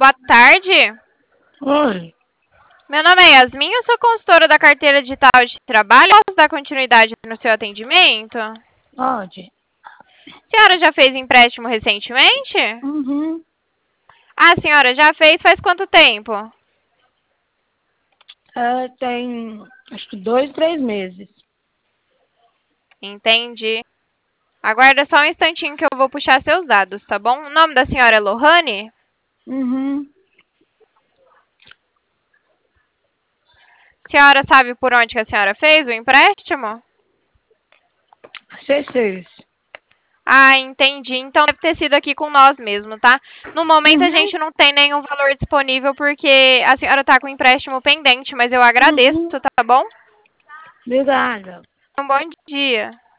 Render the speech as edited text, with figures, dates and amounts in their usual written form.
Boa tarde. Oi. Meu nome é Yasmin, eu sou consultora da carteira digital de trabalho. Posso dar continuidade no seu atendimento? Pode. A senhora já fez empréstimo recentemente? Uhum. Ah, a senhora já fez faz quanto tempo? Tem acho que 2, 3 meses. Entendi. Aguarda só um instantinho que eu vou puxar seus dados, tá bom? O nome da senhora é Lohane? Uhum. A senhora sabe por onde que a senhora fez o empréstimo? C6. Ah, entendi. Então deve ter sido aqui com nós mesmo, tá? No momento a Uhum. gente não tem nenhum valor disponível porque a senhora tá com empréstimo pendente, mas eu agradeço, Uhum. tá bom? Obrigada. Um bom dia.